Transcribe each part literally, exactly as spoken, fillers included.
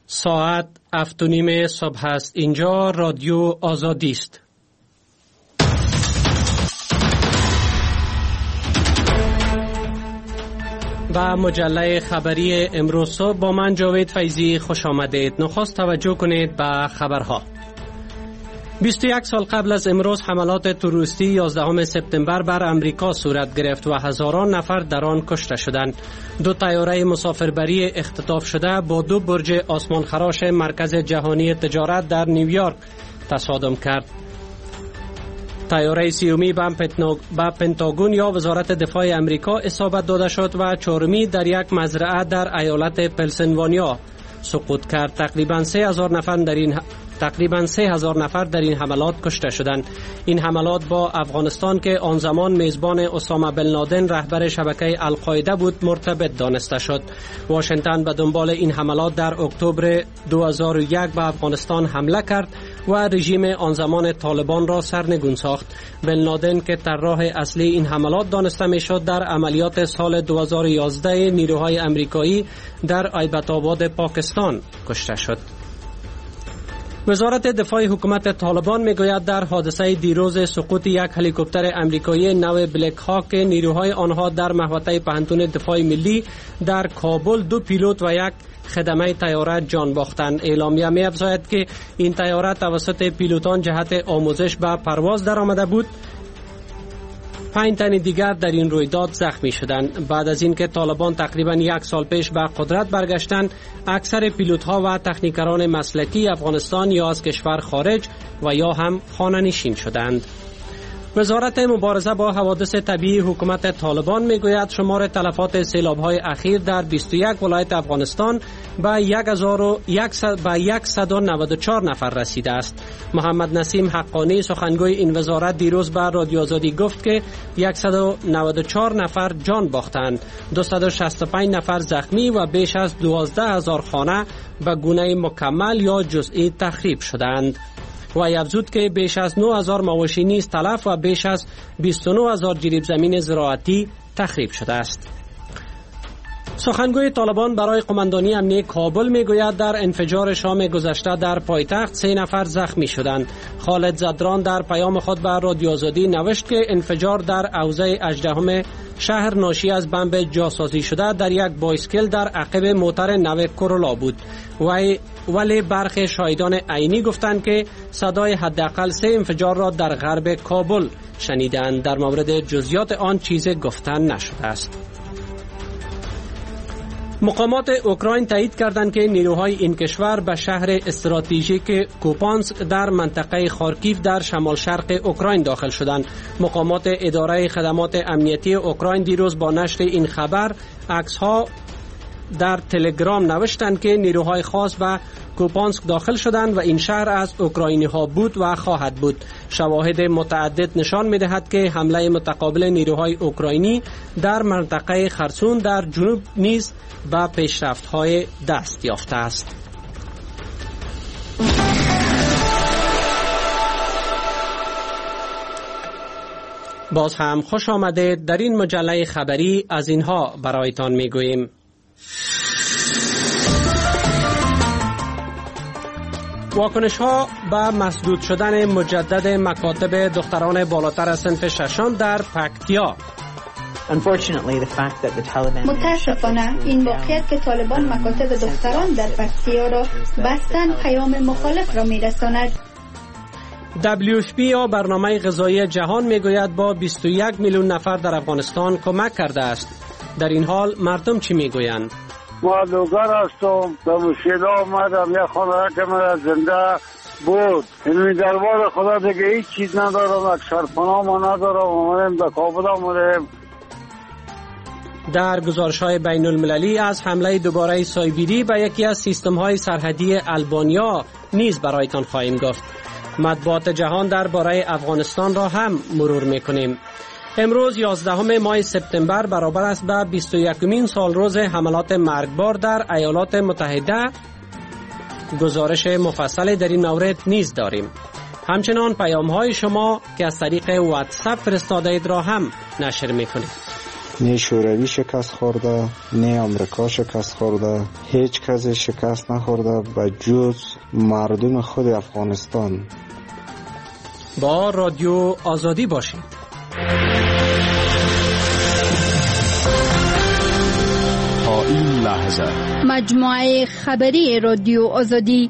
ساعت هفت و نیم صبح است. اینجا رادیو آزادی است. با مجله خبری امروز صبح با من جاوید فیضی خوش آمدید. نخست توجه کنید به خبرها. بیست و یک سال قبل از امروز حملات تروریستی یازدهم سپتامبر بر امریکا صورت گرفت و هزاران نفر در آن کشته شدند. دو طیاره مسافربری اختطاف شده با دو برج آسمانخراش مرکز جهانی تجارت در نیویورک تصادم کرد. طیاره سیومی به پنتاگون یا وزارت دفاع امریکا اصابت داده شد و چهارمی در یک مزرعه در ایالت پنسیلوانیا سقوط کرد. تقریباً سه هزار نفر در این تقریباً سه هزار نفر در این حملات کشته شدند. این حملات با افغانستان که آن زمان میزبان اسامه بن لادن رهبر شبکه القاعده بود مرتبط دانسته شد. واشنگتن به دنبال این حملات در اکتبر دو هزار و یک به افغانستان حمله کرد و رژیم آن زمان طالبان را سرنگون ساخت. بن لادن که طراح اصلی این حملات دانسته میشد در عملیات سال دو هزار و یازده نیروهای امریکایی در ایبت آباد پاکستان کشته شد. وزارت دفاع حکومت طالبان میگوید در حادثه دیروز سقوط یک هلیکوپتر امریکایی نو بلک هاک نیروهای آنها در محوطه پهنتون دفاع ملی در کابل دو پیلوت و یک خدمه طیاره جان باختند. اعلامیه می افزاید که این طیاره توسط پیلوتان جهت آموزش به پرواز در آمده بود. پنج تن دیگر در این رویداد زخمی شدند. بعد از اینکه طالبان تقریبا یک سال پیش به قدرت برگشتند، اکثر پیلوت‌ها و تکنیکران مسلکی افغانستان یا از کشور خارج و یا هم خانه‌نشین شدند. وزارت مبارزه با حوادث طبیعی حکومت طالبان میگوید شمار تلفات سیلاب‌های اخیر در بیست و یک ولایت افغانستان به صد و نود و چهار نفر رسیده است. محمد نسیم حقانی سخنگوی این وزارت دیروز به رادیو آزادی گفت که صد و نود و چهار نفر جان باختند، دویست و شصت و پنج نفر زخمی و بیش از دوازده هزار خانه به گونه مکمل یا جزئی تخریب شدند. و افزود که بیش از نه هزار مواشی نیز تلف و بیش از بیست و نه هزار جریب زمین زراعتی تخریب شده است. سخنگوی طالبان برای قماندانی امنیه کابل میگوید در انفجار شام گذشته در پایتخت سه نفر زخمی شدند. خالد زدران در پیام خود به رادیو آزادی نوشت که انفجار در حوزه هجدهم شهر ناشی از بمب جاسازی شده در یک بایسکل در عقب موتر نو کورولا بود. ولی برخی شاهدان عینی گفتند که صدای حداقل سه انفجار را در غرب کابل شنیدند. در مورد جزئیات آن چیز گفتن نشده است. مقامات اوکراین تایید کردند که نیروهای این کشور به شهر استراتژیک کوپانسک در منطقه خارکیف در شمال شرق اوکراین داخل شدند. مقامات اداره خدمات امنیتی اوکراین دیروز با نشر این خبر عکس‌ها در تلگرام نوشتند که نیروهای خاص به کوپانسک داخل شدند و این شهر از اوکراینی ها بود و خواهد بود. شواهد متعدد نشان می دهد که حمله متقابل نیروهای اوکراینی در منطقه خرسون در جنوب نیز به پیشرفت های دست یافته است. باز هم خوش آمدید. در این مجله خبری از اینها برایتان می گوییم. واکنش ها به مسدود شدن مجدد مکاتب دختران بالاتر از صنف ششم در پکتیا. متاسفانه این واقعیت که طالبان مکاتب دختران در پکتیا را بستن پیام مخالف را می‌رساند. دبلیو اف پی یا برنامه غذایی جهان میگوید با بیست و یک میلیون نفر در افغانستان کمک کرده است. در این حال مردم چی میگویند؟ ما لوگر هستم، به مشکل آمدم، یک خانه که من زنده بود، این دربار خدا دیگه هیچ چیز ندارم، یک سرپناه ما ندارم، آمدیم به کابل آمدیم. در گزارش‌های بین المللی از حمله دوباره سایبری به یکی از سیستم‌های سرحدی البانیا نیز برایتان خواهیم گفت. مطبوعات جهان درباره افغانستان را هم مرور می‌کنیم. امروز یازدهم ماه سپتامبر برابر است به بیست و یکمین سال روز حملات مرگبار در ایالات متحده. گزارش مفصل در این مورد نیز داریم. همچنان پیام‌های شما که از طریق واتساپ فرستاده اید را هم نشر می‌کنیم. نه شوروی شکست خورده، نه آمریکا شکست خورده، هیچ کسی شکست نخورده به جز مردم خود افغانستان. با رادیو آزادی باشید. تا این لحظه مجموعه خبری رادیو آزادی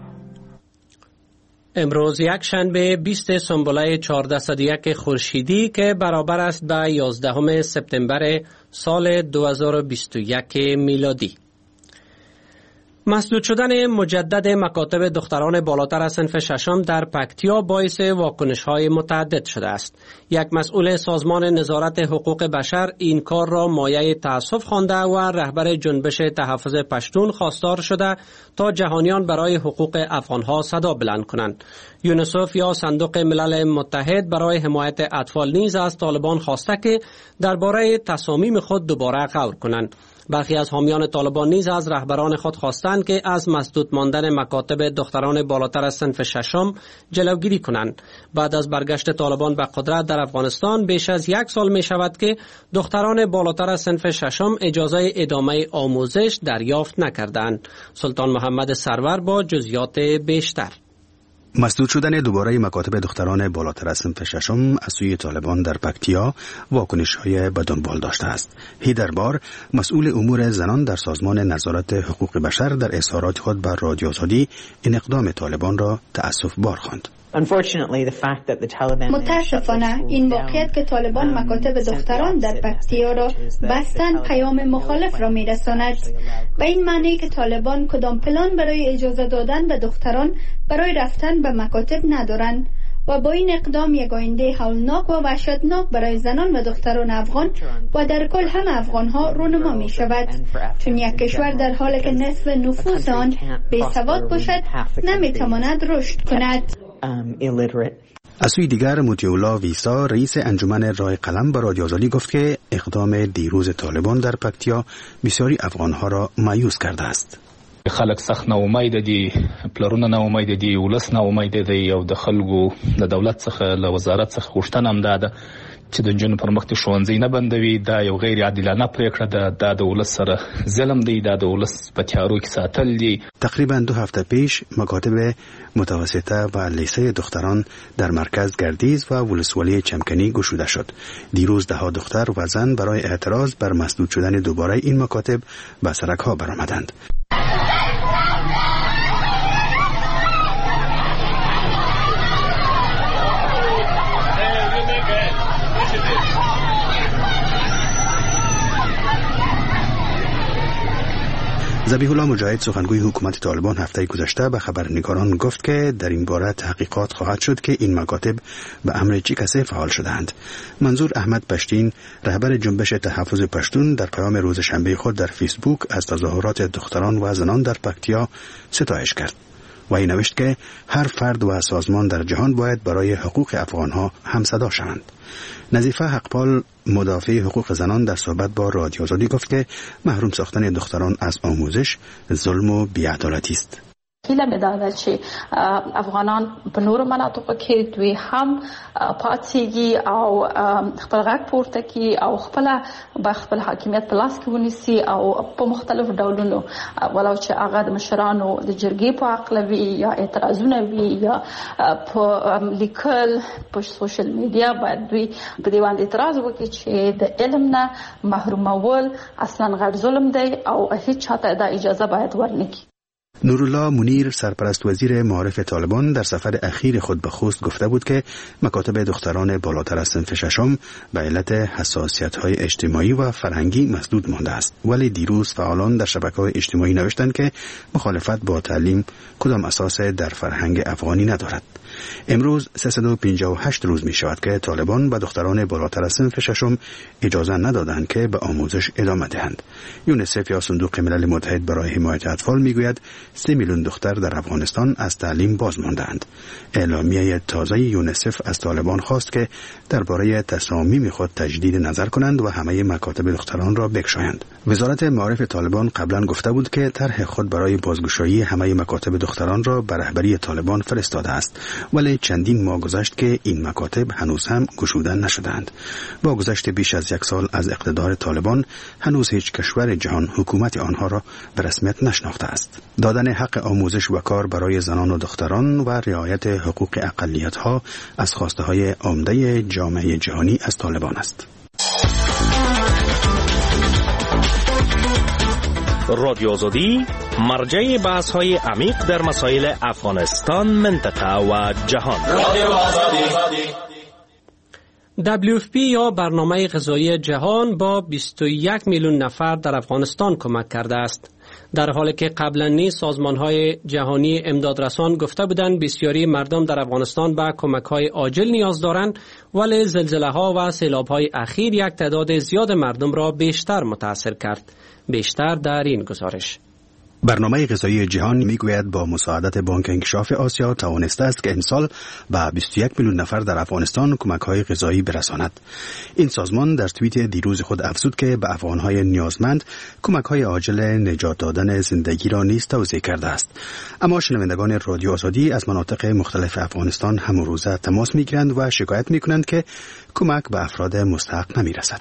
امروز یک شنبه بیست سنبله چهارصد و یک خورشیدی که برابر است به یازدهم سپتامبر سال دو هزار و بیست و یک میلادی. مسدود شدن مجدد مکاتب دختران بالاتر از صنف ششم در پکتیا باعث واکنش‌های متعدد شده است. یک مسئول سازمان نظارت حقوق بشر این کار را مایه تأسف خوانده و رهبر جنبش تحفظ پشتون خواستار شده تا جهانیان برای حقوق افغانها صدا بلند کنند. یونیسف یا صندوق ملل متحد برای حمایت اطفال نیز از طالبان خواسته که درباره تصامیم خود دوباره غور کنند. برخی از حامیان طالبان نیز از رهبران خود خواستند که از مسدود ماندن مکاتب دختران بالاتر از صنف ششم جلوگیری کنند. بعد از برگشت طالبان به قدرت در افغانستان بیش از یک سال می شود که دختران بالاتر از صنف ششم اجازه ادامه آموزش دریافت نکردند. سلطان محمد سرور با جزئیات بیشتر. مسدود شدن دوباره مکاتب دختران بالاتر از صنف ششم از سوی طالبان در پکتیا واکنش‌های به دنبال داشته است. هیدربار مسئول امور زنان در سازمان نظارت حقوق بشر در اظهارات خود بر رادیو آزادی این اقدام طالبان را تأسف بار خواند. متاسفانه این واقعیت که طالبان مکاتب دختران در پکتیا را بستن پیام مخالف را میرساند. به این معنی که طالبان کدام پلان برای اجازه دادن به دختران برای رفتن به مکاتب ندارند و با این اقدام یک آینده هولناک و وحشتناک برای زنان و دختران افغان و در کل هم افغانها رونما می شود، چون یک کشور در حالی که نصف نفوس آن بیسواد باشد نمی تواند رشد کند. از سوی دیگر مطیع‌الله ویسا رئیس انجمن رای قلم به رادیو آزادی گفت که اقدام دیروز طالبان در پکتیا بسیاری افغانها را مایوس کرده است. خلک سخت ناامید دي، پلرونه ناامید دي، ولس ناامید دي او د خلکو د دولت څخه له وزارت څخه غوښتنه هم ده چې د جنونو پر مخ ته ښوونځي نه بندوي. دا یو غیر عادلانه پریکړه ده. دا د ولس سره ظلم دی. دا د ولس په تیارو کې ساتل دي. تقریبا دو هفته پیش مکاتب متوسطه و لیسه دختران در مرکز گردیز و ولسوالی چمکنی گشوده شد. دیروز ده ها دختر و زن برای اعتراض بر مسدود شدن دوباره این مکاتب به سرک‌ها برآمدند. ذبیح الله مجاهد سخنگوی حکومت طالبان هفته گذشته به خبرنگاران گفت که در این باره تحقیقات خواهد شد که این مکاتب به امر چه کسی فعال شدند. منظور احمد پشتین رهبر جنبش تحفظ پشتون در پیام روز شنبه خود در فیسبوک از تظاهرات دختران و زنان در پکتیا ستایش کرد و این نوشت که هر فرد و سازمان در جهان باید برای حقوق افغانها همصدا شوند. نظیفه حقپال مدافع حقوق زنان در صحبت با رادیو آزادی گفت که محروم ساختن دختران از آموزش ظلم و بی‌عدالتی است. هیله مې دا ده چې افغانان په نورو مناطقو کې دوی هم پاتېږي او خپل غږ پورته کړي او خپل به خپل حاکمیت په لاس کې ونیسي او په مختلفو ډولونو ولو چې هغه د مشرانو د جرګې په عقله وي یا اعتراضونه وي یا په لیکل په سوشل میډیا باید دوی په دې باندې اعتراض وکړي چې د علم نه محرومول اصلا غیر ظلم دی او هیڅ چاته دا اجازه باید ورنکړي. نورالله منیر سرپرست وزیر معارف طالبان در سفر اخیر خود به خوست گفته بود که مکاتب دختران بالاتر از صنف ششم به علت حساسیت‌های اجتماعی و فرهنگی مسدود مانده است. ولی دیروز فعالان در شبکه‌های اجتماعی نوشتند که مخالفت با تعلیم کدام اساس در فرهنگ افغانی ندارد. امروز سیصد و پنجاه و هشت روز می شود که طالبان به دختران بالاتر از صنف ششم اجازه ندادند که به آموزش ادامه دهند. یونیسف یا صندوق ملل متحد برای حمایت اطفال می گوید سه میلیون دختر در افغانستان از تعلیم باز ماندند. اعلامیه تازه یونیسف از طالبان خواست که درباره تصامیم خود تجدید نظر کنند و همه مکاتب دختران را بگشایند. وزارت معارف طالبان قبلا گفته بود که طرح خود برای بازگشایی همه مکاتب دختران را به رهبری طالبان فرستاده است ولی چندین ماه گذشت که این مکاتب هنوز هم گشوده نشدند. با گذشت بیش از یک سال از اقتدار طالبان هنوز هیچ کشور جهان حکومت آنها را به رسمیت نشناخته است. دادن حق آموزش و کار برای زنان و دختران و رعایت حقوق اقلیت‌ها از خواسته‌های عمده جامعه جهانی از طالبان است. رادیو آزادی مرجع بحث‌های عمیق در مسائل افغانستان، منطقه و جهان. رادیو آزادی. دبلیو اف پی یا برنامه غذایی جهان با بیست و یک میلیون نفر در افغانستان کمک کرده است. در حالی که قبلا نیز سازمان‌های جهانی امدادرسان گفته بودند بسیاری مردم در افغانستان به کمک‌های عاجل نیاز دارند، ولی زلزله‌ها و سیلاب‌های اخیر یک تعداد زیاد مردم را بیشتر متاثر کرد. بیشتر در این گزارش. برنامه غذایی جهان میگوید با مساعدت بانک انکشاف آسیا توانسته است که امسال به بیست و یک میلیون نفر در افغانستان کمک‌های غذایی برساند. این سازمان در توییت دیروز خود افزود که به افغان‌های نیازمند کمک‌های عاجل نجات دادن زندگی را نیز توزیع کرده است. اما شنوندگان رادیو آزادی از مناطق مختلف افغانستان هم روزه تماس می‌گیرند و شکایت می‌کنند که کمک به افراد مستحق نمی‌رسد.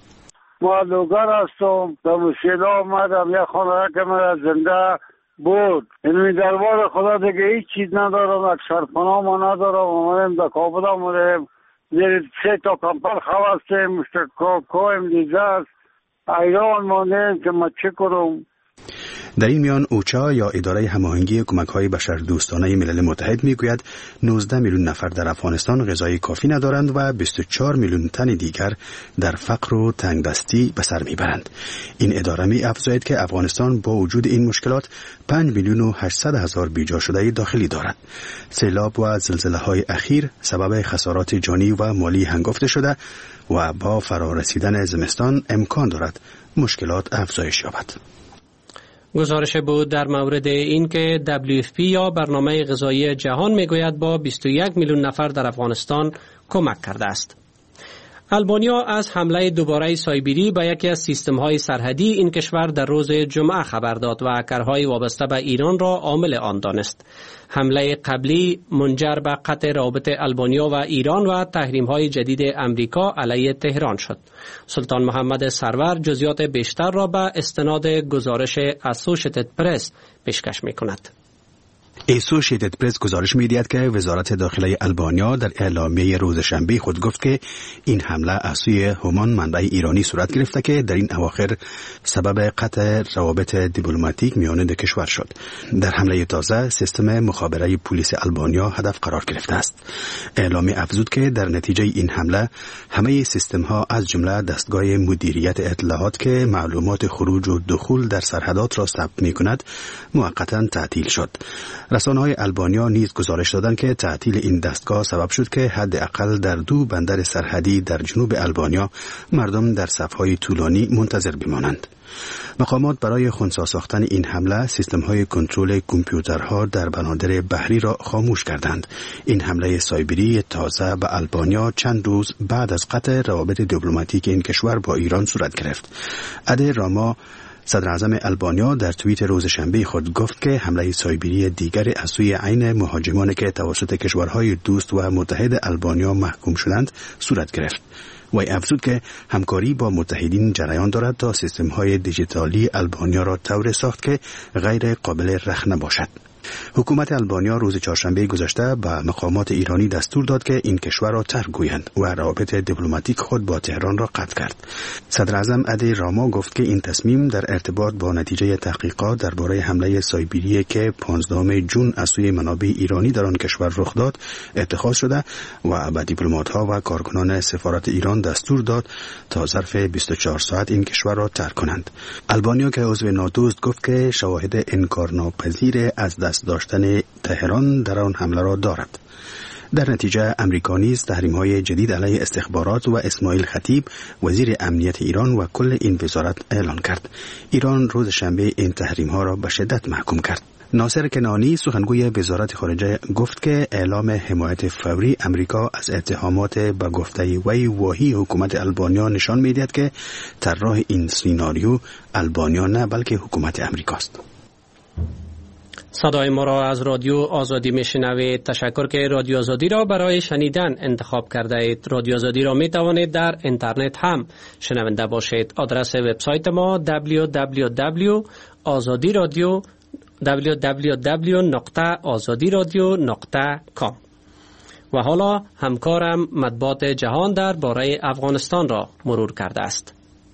ما لوگر هستم، در مشکل آمدم، یک خانه که من زنده بود. این دربار خدا دیگه هیچ چیز ندارم، یک سرپناه ما ندارم. آمدیم در کابل آمدیم، زیر سه تا کمپل خوستیم، کویم دیزه است، ایران ماندیم که ما چه کنم. در این میان اوچا یا اداره هماهنگی کمک‌های بشردوستانه ملل متحد میگوید نوزده میلیون نفر در افغانستان غذای کافی ندارند و بیست و چهار میلیون تن دیگر در فقر و تنگدستی به سر میبرند. این اداره می افزاید که افغانستان با وجود این مشکلات پنج میلیون و هشتصد هزار بیجا شده داخلی دارد. سیلاب و زلزله‌های اخیر سبب خسارات جانی و مالی هنگفته شده و با فرارسیدن زمستان امکان دارد مشکلات افزایش یابد. گزارش بود در مورد این که دبلیو اف پی یا برنامه غذایی جهان میگوید با بیست و یک میلیون نفر در افغانستان کمک کرده است. البانیا از حمله دوباره سایبری به یکی از سیستم‌های سرحدی این کشور در روز جمعه خبر داد و هکرهای وابسته به ایران را عامل آن دانست. حمله قبلی منجر به قطع روابط البانیا و ایران و تحریم‌های جدید امریکا علیه تهران شد. سلطان محمد سرور جزئیات بیشتر را به استناد گزارش اسوشیتد پرس پیشکش می‌کند. اسوشیتد پرس گزارش می‌دهد که وزارت داخلی البانیا در اعلامیه روز شنبه خود گفت که این حمله از سوی همان منبع ایرانی صورت گرفته که در این اواخر سبب قطع روابط دیپلماتیک میان دو کشور شد. در حمله تازه سیستم مخابره پلیس البانیا هدف قرار گرفته است. اعلامیه افزود که در نتیجه این حمله همه سیستم‌ها از جمله دستگاه مدیریت اطلاعات که معلومات خروج و دخول در سرحدات را ثبت می‌کند موقتاً تعطیل شد. رسانه‌های البانیا نیز گزارش دادند که تعطیل این دستگاه سبب شد که حداقل در دو بندر سرحدی در جنوب البانیا مردم در صف‌های طولانی منتظر بمانند. مقامات برای خنثی ساختن این حمله سیستم‌های کنترل کامپیوترها در بنادر بحری را خاموش کردند. این حمله سایبری تازه به البانیا چند روز بعد از قطع روابط دیپلماتیک این کشور با ایران صورت گرفت. ادی راما صدر اعظم البانیا در توییت روز شنبه خود گفت که حمله سایبری دیگر از سوی عین مهاجمان که توسط کشورهای دوست و متحد البانیا محکوم شدند صورت گرفت. و افزود که همکاری با متحدین جریان دارد تا سیستم‌های دیجیتالی البانیا را طوری ساخت که غیر قابل رخنه باشد. حکومت البانیا روز چهارشنبه گذشته به مقامات ایرانی دستور داد که این کشور را ترک گویند و روابط دیپلماتیک خود با تهران را قطع کرد. صدر اعظم ادی راما گفت که این تصمیم در ارتباط با نتیجه تحقیقات درباره حمله سایبری که پانزدهم ژوئن از سوی منابع ایرانی در آن کشور رخ داد اتخاذ شده و به دیپلمات‌ها و کارکنان سفارت ایران دستور داد تا ظرف بیست و چهار ساعت این کشور را ترک کنند. البانیا که عضو ناتو است گفت که شواهد انکارناپذیر از دست داشتن تهران در آن حمله را دارد. در نتیجه امریکا نیز تحریم‌های جدید علیه استخبارات و اسماعیل خطیب وزیر امنیت ایران و کل این وزارت اعلان کرد. ایران روز شنبه این تحریم‌ها را به شدت محکوم کرد. ناصر کنانی سخنگوی وزارت خارجه گفت که اعلام حمایت فوری امریکا از اتهامات به گفته وی واهی حکومت البانیا نشان می‌دهد که طراح این سیناریو البانیا نه بلکه حکومت امریکاست. صدای ما را از رادیو آزادی میشنوید. تشکر که رادیو آزادی را برای شنیدن انتخاب کرده اید. رادیو آزادی را می توانید در اینترنت هم شنونده باشید. آدرس وبسایت ما دبلیو دبلیو دبلیو دات آزادی رادیو دبلیو دبلیو دبلیو دات آزادی رادیو دات کام. و حالا همکارم مطبوعات جهان در باره افغانستان را مرور کرده است.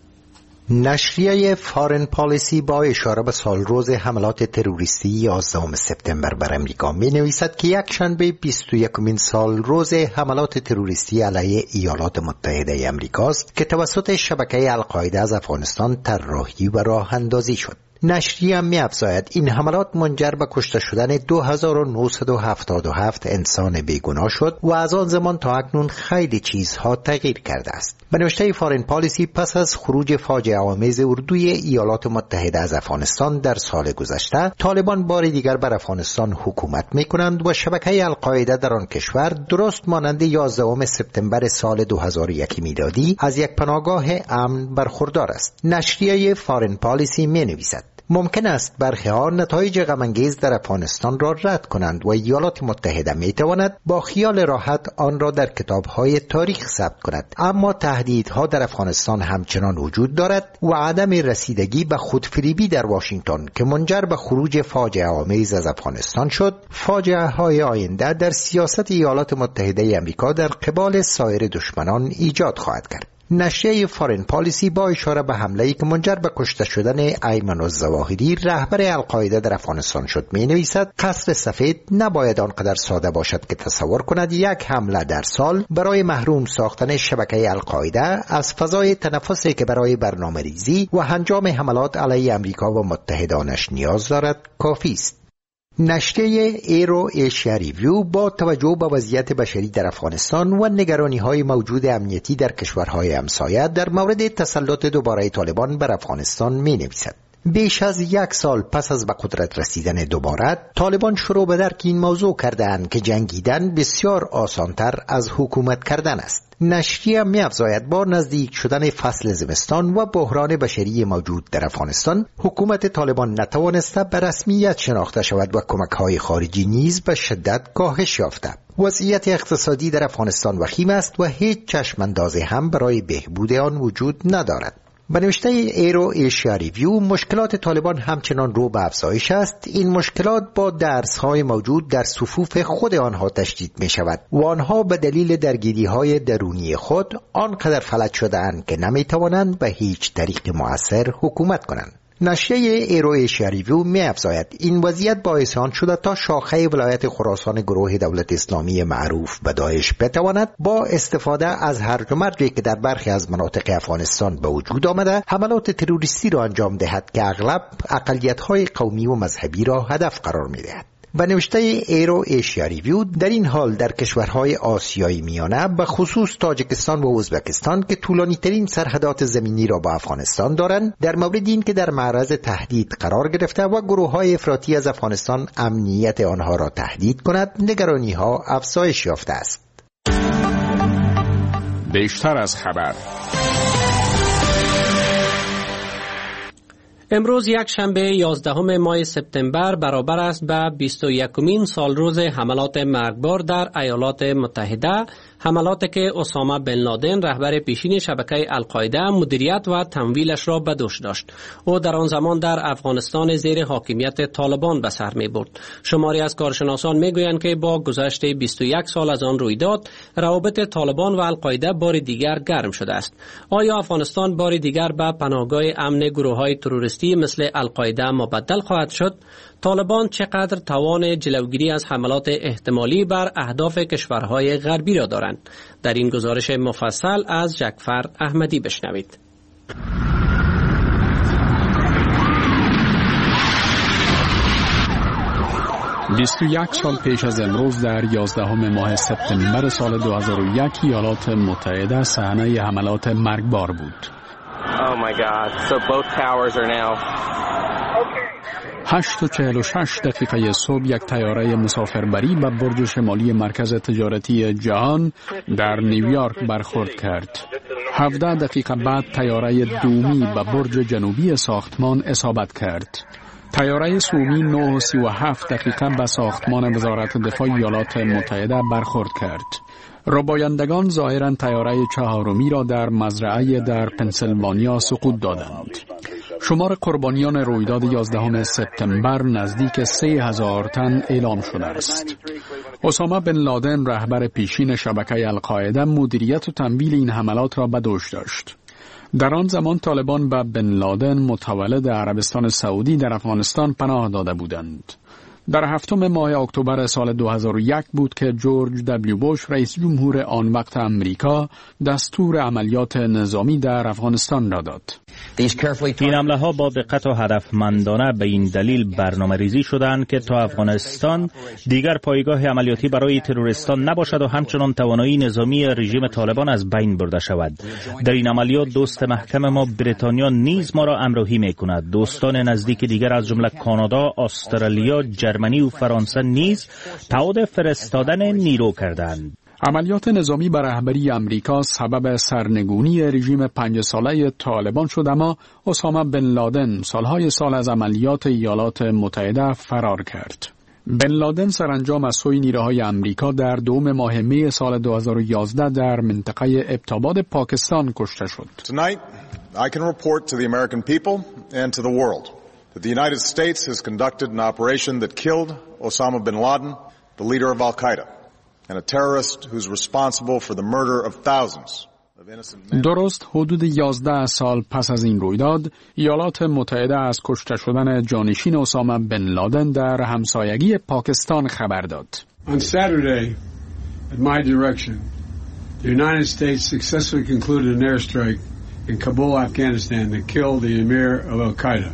نشریه فارن پالیسی با اشاره به سالروز حملات تروریستی یازدهم سپتامبر بر امریکا می نویسد که یک شنبه بیست و یکمین سالروز حملات تروریستی علیه ایالات متحده امریکاست که توسط شبکه القاعده از افغانستان طراحی و راه اندازی شد. نشریه می افزاید این حملات منجر به کشته شدن دو هزار و نهصد و هفتاد و هفت انسان بیگناه شد و از آن زمان تا اکنون خیلی چیزها تغییر کرده است. به نوشته فارن پالیسی، پس از خروج فاجعه آمیز اردوی ایالات متحده از افغانستان در سال گذشته، طالبان بار دیگر بر افغانستان حکومت می کنند و شبکه القاعده در آن کشور درست مانند یازدهم سپتامبر سال دو هزار و یک میلادی از یک پناهگاه امن برخوردار است. نشریه فارن پالیسی می نویسد ممکن است برخی ها نتایج غم‌انگیز در افغانستان را رد کنند و ایالات متحده می تواند با خیال راحت آن را در کتاب‌های تاریخ ثبت کند، اما تهدیدها در افغانستان همچنان وجود دارد و عدم رسیدگی به خودفریبی در واشنگتن که منجر به خروج فاجعه آمیز از افغانستان شد، فاجعه های آینده در سیاست ایالات متحده آمریکا در قبال سایر دشمنان ایجاد خواهد کرد. نشریه فارن پالیسی با اشاره به حمله‌ای که منجر به کشته شدن ایمن الظواهری رهبر القاعده در افغانستان شد می نویسد قصر سفید نباید آنقدر ساده باشد که تصور کند یک حمله در سال برای محروم ساختن شبکه القاعده از فضای تنفسی که برای برنامه‌ریزی و انجام حملات علیه امریکا و متحدانش نیاز دارد کافی است. نشریه ایرو ایشیا ریویو با توجه به وضعیت بشری در افغانستان و نگرانی‌های موجود امنیتی در کشورهای همسایه در مورد تسلط دوباره طالبان بر افغانستان می‌نویسد. بیش از یک سال پس از به قدرت رسیدن دوباره، طالبان شروع به درک این موضوع کردند که جنگیدن بسیار آسانتر از حکومت کردن است. نشریه می‌افزاید با نزدیک شدن فصل زمستان و بحران بشری موجود در افغانستان، حکومت طالبان نتوانسته به رسمیت شناخته شود و کمک‌های خارجی نیز به شدت کاهش یافته. وضعیت اقتصادی در افغانستان وخیم است و هیچ چشم‌اندازی هم برای بهبود آن وجود ندارد. به نوشته ایرو ایشیا ریویو، مشکلات طالبان همچنان رو به افزایش است. این مشکلات با درس‌های موجود در صفوف خود آنها تشدید می شود و آنها به دلیل درگیری‌های درونی خود آنقدر فلج شده‌اند که نمی توانند به هیچ طریق مؤثر حکومت کنند. نشریه ایرو ایشیا ریویو می افزاید این وضعیت باعث آن شده تا شاخه ولایت خراسان گروه دولت اسلامی معروف به داعش بتواند با استفاده از هرج و مرجی که در برخی از مناطق افغانستان به وجود آمده حملات تروریستی را انجام دهد که اغلب اقلیت‌های قومی و مذهبی را هدف قرار می دهد. به نوشته ایرو ایشیا ریویو، در این حال در کشورهای آسیای میانه به خصوص تاجیکستان و ازبکستان که طولانی ترین سرحدات زمینی را با افغانستان دارند، در مورد این که در معرض تهدید قرار گرفته و گروه‌های افراطی از افغانستان امنیت آنها را تهدید کند، نگرانی‌ها افزایش یافته است. بیشتر از خبر. امروز یک شنبه یازدهم ماه سپتامبر برابر است به بیست و یکمین سالروز حملات مرگبار در ایالات متحده، حملاتی که اسامه بن لادن رهبر پیشین شبکه القاعده مدیریت و تمویلش را به دوش داشت. او در آن زمان در افغانستان زیر حاکمیت طالبان به سر می برد. شماری از کارشناسان می گویند که با گذشت بیست و یک سال از آن رویداد، روابط طالبان و القاعده بار دیگر گرم شده است. آیا افغانستان بار دیگر به پناهگاه امن گروه‌های تروریستی مثل القاعده مبدل خواهد شد؟ طالبان چقدر توان جلوگیری از حملات احتمالی بر اهداف کشورهای غربی را دارند؟ در این گزارش مفصل از جعفر احمدی بشنوید. بیست و یک سال پیش از امروز در یازدهم ماه سپتامبر سال دو هزار و یک ایالات متحده صحنه حملات مرگبار بود. Oh my God. So both towers are now. هشت و چهل و شش دقیقه صبح یک طیاره مسافربری به برج شمالی مرکز تجارتی جهان در نیویورک برخورد کرد. هفده دقیقه بعد طیاره دومی به برج جنوبی ساختمان اصابت کرد. طیاره سومی نه و سی و هفت دقیقه به ساختمان وزارت دفاع ایالات متحده برخورد کرد. ربایندگان ظاهراً طیاره چهارمی را در مزرعه در پنسیلوانیا سقوط دادند. شمار قربانیان رویداد یازدهم سپتامبر نزدیک سه هزار تن اعلام شده است. اسامه بن لادن رهبر پیشین شبکه القاعده مدیریت و تمویل این حملات را به دوش داشت. در آن زمان طالبان به بن لادن متولد عربستان سعودی در افغانستان پناه داده بودند. در هفتم ماه اکتبر سال دو هزار و یک بود که جورج دبلیو بوش رئیس جمهور آن وقت امریکا دستور عملیات نظامی در افغانستان را داد. این حمله ها با دقت و هدفمندانه به این دلیل برنامه ریزی شدند که تا افغانستان دیگر پایگاه عملیاتی برای تروریستان نباشد و همچنان توانایی نظامی رژیم طالبان از بین برده شود. در این عملیات دوست محکم ما بریتانیا نیز ما را همراهی می‌کند. دوستان نزدیک دیگر از جمله کانادا، استرالیا، جرمنی و فرانسه نیز تعهد فرستادن نیرو کردند. عملیات نظامی بر رهبری امریکا سبب سرنگونی رژیم پنج ساله طالبان شد، اما اسامه بن لادن سالهای سال از عملیات ایالات متحده فرار کرد. بن لادن سرانجام از سوی نیروهای امریکا در دوم ماه می سال دو هزار و یازده در منطقه ابتاباد پاکستان کشته شد. Tonight, I can report to the American people and to the world that the United States has conducted an operation that killed Osama bin Laden, the leader of Al-Qaeda, and a terrorist who's responsible for the murder of thousands of innocent men. درست حدود یازده سال پس از این رویداد، ایالات متحده از کشته شدن جانشین اسامه بن لادن در همسایگی پاکستان خبر داد. On Saturday, at my direction, the United States successfully concluded an airstrike in Kabul, Afghanistan that killed the emir of Al-Qaeda,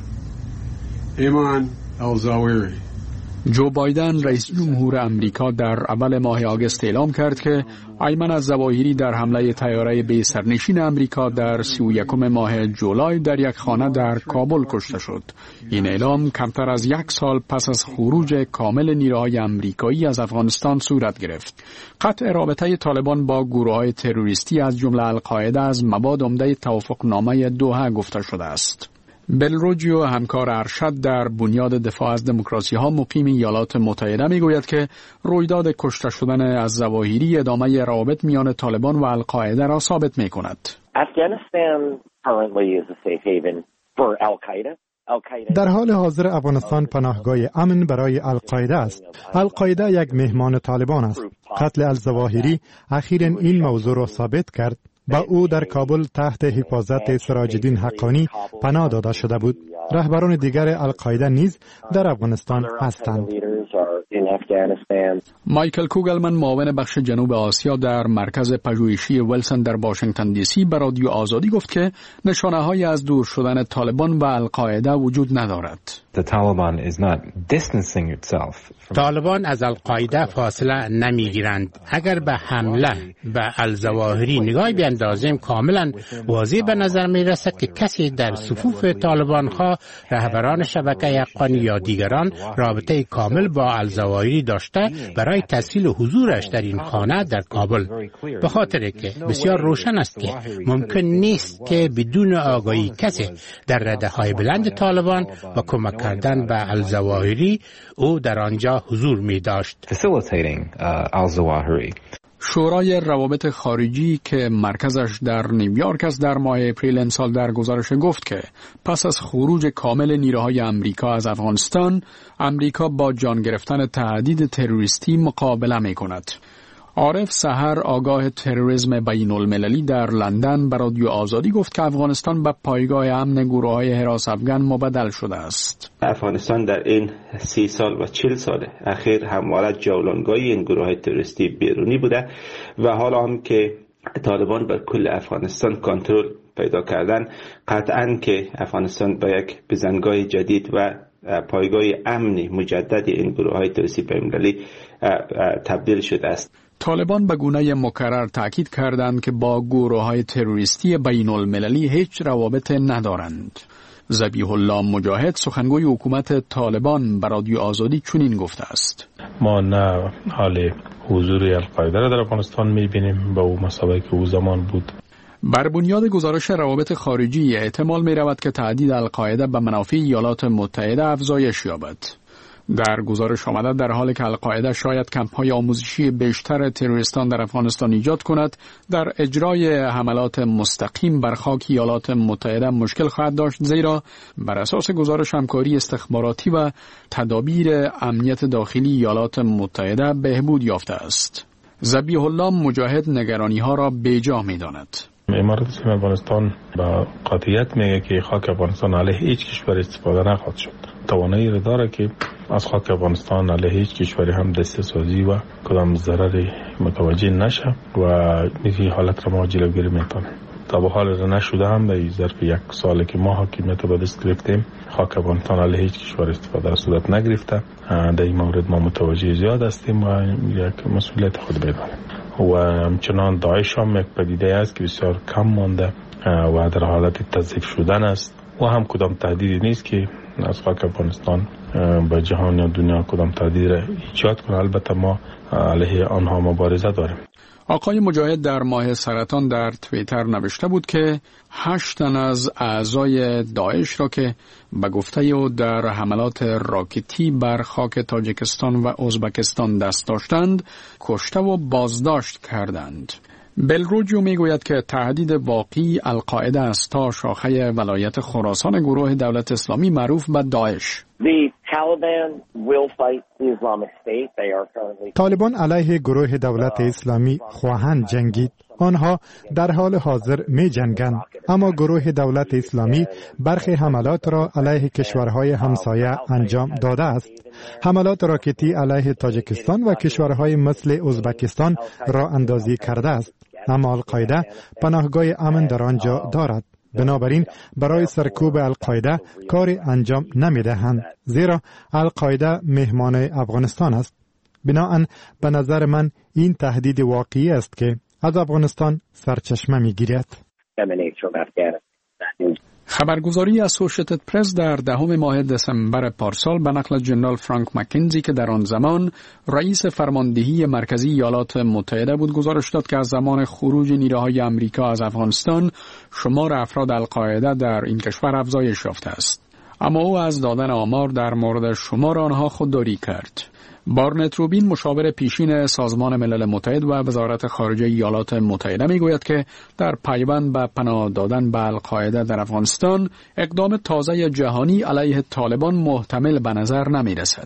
Ayman al-Zawahiri. جو بایدن رئیس جمهور امریکا در اول ماه آگوست اعلام کرد که ایمن الظواهری در حمله طیاره بی سرنشین امریکا در سی و یکم ماه جولای در یک خانه در کابل کشته شد. این اعلام کمتر از یک سال پس از خروج کامل نیروهای امریکایی از افغانستان صورت گرفت. قطع رابطه طالبان با گروه‌های تروریستی از جمله القاعده از مباد عمده توافقنامه دوحه گفته شده است. بلروجیو همکار ارشد در بنیاد دفاع از دموکراسی ها مقیم ایالات متحده میگوید که رویداد کشته شدن از ظواهری ادامه روابط میان طالبان و القاعده را ثابت می کند. در حال حاضر افغانستان پناهگاه امن برای القاعده است. القاعده یک مهمان طالبان است. قتل الظواهری اخیراً این موضوع را ثابت کرد. با او در کابل تحت حفاظت سراج الدین حقانی پناه داده شده بود. رهبران دیگر القاعده نیز در افغانستان هستند. مایکل کوگلمن معاون بخش جنوب آسیا در مرکز پژوهشی ویلسون در واشنگتن دی سی به رادیو آزادی گفت که نشانه‌هایی از دور شدن طالبان و القاعده وجود ندارد. طالبان از القاعده فاصله نمیگیرند. اگر به حمله به الظواهری نگاهی بیندازیم کاملا واضح به نظر می رسد که کسی در صفوف طالبان ها رهبران شبکه حقانی یا دیگران رابطه کامل با الظواهری داشته برای تسهیل حضورش در این خانه در کابل. به خاطر که بسیار روشن است که ممکن نیست که بدون آگاهی کسی در رده های بلند طالبان و کمک کردن به الظواهری او در آنجا حضور می داشت. شورای روابط خارجی که مرکزش در نیویورک است در ماه اپریل امسال در گزارش گفت که پس از خروج کامل نیروهای امریکا از افغانستان، امریکا با جان گرفتن تهدید تروریستی مقابله می کند. عارف سحر آگاه تروریسم بین المللی در لندن به رادیو آزادی گفت که افغانستان به پایگاه امن گروه‌های حراس افغان مبدل شده است. افغانستان در این سی سال و چل سال اخیر همواره جولانگاهی این گروه‌های تروریستی بیرونی بوده و حالا هم که طالبان بر کل افغانستان کنترل پیدا کردن، قطعاً که افغانستان به یک بزنگاه جدید و پایگاه امنی مجدد این گروه‌های تروریستی بین المللی تبدیل شده است. طالبان به گونه مکرر تاکید کردند که با گروه‌های تروریستی بین المللی هیچ روابط ندارند. ذبیح الله مجاهد سخنگوی حکومت طالبان به رادیو آزادی چنین گفته است: ما نه حال حضور القاعده را در افغانستان می‌بینیم به اون مسابقه که او زمان بود. بر بنیاد گزارش روابط خارجی احتمال می رود که تهدید القاعده به منافع ایالات متحده افزایش یابد. در گزارش آمده در حالی که القاعده شاید کمپ‌های آموزشی بیشتر تروریستان در افغانستان ایجاد کند، در اجرای حملات مستقیم بر خاک ایالات متحده مشکل خواهد داشت، زیرا بر اساس گزارش همکاری استخباراتی و تدابیر امنیت داخلی ایالات متحده بهبود یافته است. ذبیح الله مجاهد نگرانی ها را بیجا می داند. امارات اسلامی افغانستان با قاطعیت میگه که خاک افغانستان علیه هیچ کشور استفاده نخواهد شد. توانایی را داره که از خاک افغانستان علیه هیچ کشوری هم دسته سازی و کدام ضرری متوجه نشه و این حالت را ما جلوگیری میتونه. تا به حال را نشده هم در ظرف یک سالی که ما حاکمیت به دست گرفتیم، خاک افغانستان علیه هیچ کشور استفاده را صورت نگرفته. در این مورد ما متوجه زیاد هستیم و یک مسئولیت خود بدانیم. و همچنان داعش هم یک پدیده است که بسیار کم مانده و در حالت تضعیف شدن است و هم کدام تهدیدی نیست که از خاک افغانستان به جهان یا دنیا کدام تهدید را ایجاد کنه. البته ما علیه آنها مبارزه داریم. آقای مجاهد در ماه سرطان در توییتر نوشته بود که هشت تن از اعضای داعش را که به گفته او در حملات راکتی بر خاک تاجیکستان و ازبکستان دست داشتند کشته و بازداشت کردند. بلروجیو میگوید که تهدید واقعی القاعده است تا شاخه ولایت خراسان گروه دولت اسلامی معروف به داعش. طالبان علیه گروه دولت اسلامی خواهند جنگید. آنها در حال حاضر می جنگند، اما گروه دولت اسلامی برخی حملات را علیه کشورهای همسایه انجام داده است. حملات راکتی علیه تاجیکستان و کشورهای مثل ازبکستان را اندازی کرده است، اما القاعده پناهگاه امن در آنجا دارد. بنابراین برای سرکوب القاعده کاری انجام نمی دهند، زیرا القاعده مهمان افغانستان است. بناهن به نظر من این تهدید واقعی است که از افغانستان سرچشمه می گیرد. خبرگزاری اسوشیتد پرس در دهم ماه دسامبر پارسال به نقل جنرال فرانک مکنزی که در آن زمان رئیس فرماندهی مرکزی ایالات متحده بود گزارش داد که از زمان خروج نیروهای آمریکا از افغانستان شمار افراد القاعده در این کشور افزایش یافته است. اما او از دادن آمار در مورد شمار آنها خودداری کرد. بارنت روبین مشاور پیشین سازمان ملل متحد و وزارت خارجه ایالات متحده میگوید که در پیوند به پناه دادن به القاعده در افغانستان اقدام تازه جهانی علیه طالبان محتمل به نظر نمی رسد.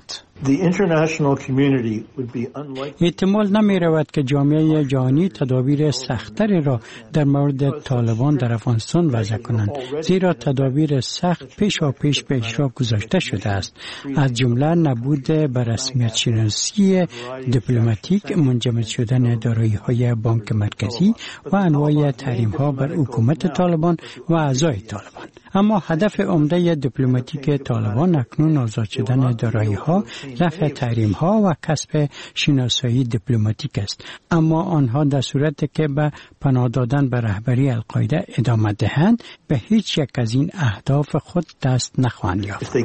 احتمال نمی رود که جامعه جهانی تدابیر سختری را در مورد طالبان در افغانستان وضع کنند، زیرا تدابیر سخت پیش و پیش به اجرا گذاشته شده است، از جمله نبود به رسمیت شناسی دیپلماتیک، منجمد شدن دارایی‌های بانک مرکزی و انواع تحریم‌ها بر حکومت طالبان و اعضای طالبان. اما هدف عمده دیپلماتیک طالبان اکنون آزاد شدن دارایی‌ها، رفع تحریم‌ها و کسب شناسایی دیپلماتیک است. اما آنها در صورتی که به پناه دادن به رهبری القاعده ادامه دهند، به هیچ یک از این اهداف خود دست نخواهند یافت.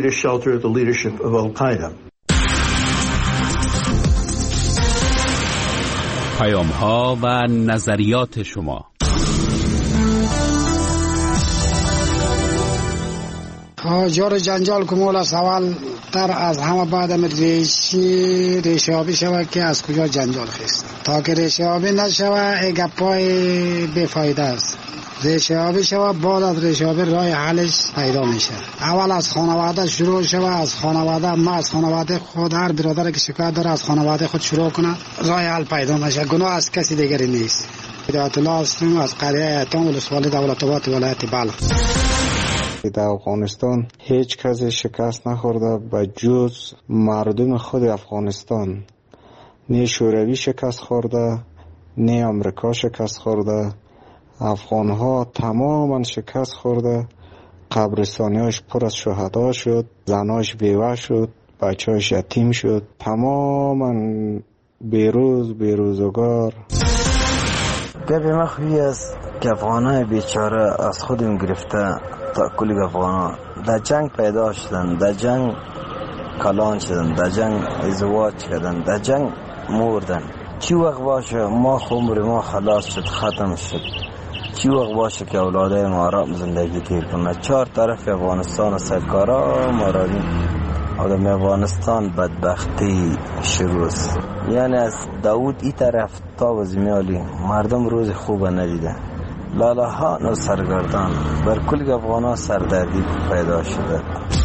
پیام‌ها و نظریات شما. جور جنجال کمولا سوال تر از همه بعد ریشی ریشابی شود که از کجا جنجال خیست. تا که ریشابی نشود ای گپای بیفایده است. ریشابی شود، بعد از ریشابی راه حلش پیدا میشه. اول از خانواده شروع شود، از خانواده ما از خانواده خود، هر برادر که شکایت داره از خانواده خود شروع کنه، راه حل پیدا میشه. گناه از کسی دیگری نیست. هدایت الله هستیم از قریه ایتام ولسوالی دولت آباد ولایت بلخ. در افغانستان هیچ کسی شکست نخورده به جز مردم خود افغانستان. نه شوروی شکست خورده، نه آمریکا شکست خورده. افغان ها تماما شکست خورده. قبرستانیاش پر از شهدا شد، زناش بیوه شد، بچه‌اش یتیم شد، تماما بیروز بیروزگار. گفت ما خوی است که افغان های بیچاره از خودم گرفته تا کلی افغان ها در جنگ پیدا شدن، در جنگ کلان شدن، در جنگ ازدواج کردن، در جنگ مردن. چی وقت باشه ما عمر ما خلاص شد، ختم شد. چی وقت باشه که اولادای ما آرام زندگی تیر کنه. چهار طرف افغانستان و سرکارا مرادی آدم افغانستان بدبختی شروع است. یعنی از داود ای طرف تا وزمیالی مردم روز خوب ندیده. لالاهان و سرگردان بر کل افغانان سردردی پیدا شده.